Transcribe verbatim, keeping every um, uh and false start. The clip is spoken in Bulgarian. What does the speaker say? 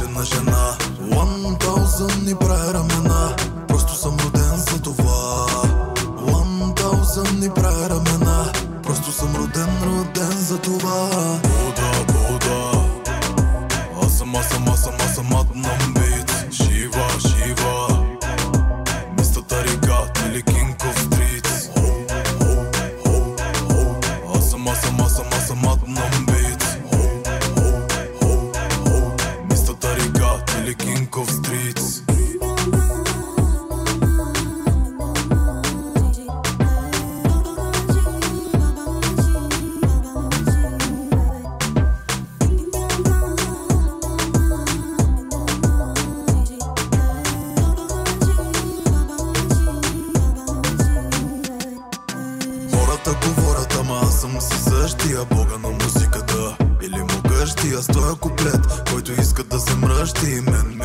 на жена. One thousand ни прави рамена, просто съм роден за това. One thousand ни прави рамена, просто съм роден, роден за това. Буда, Буда, аз съм, аз съм, аз съм, аз съм Adnan Beats. Шива, Шива, мистер Тарикат или King of Streets. Ho, ho, ho, ho. Аз съм, аз съм, аз съм, аз съм Adnan Beats. Ho, ho, ho, ho. мистер Тарикат или King of Streets. Говорят, ама аз съм си същия бога на музиката или могъщия. Стоя куплет, който иска да се мръщи. Мен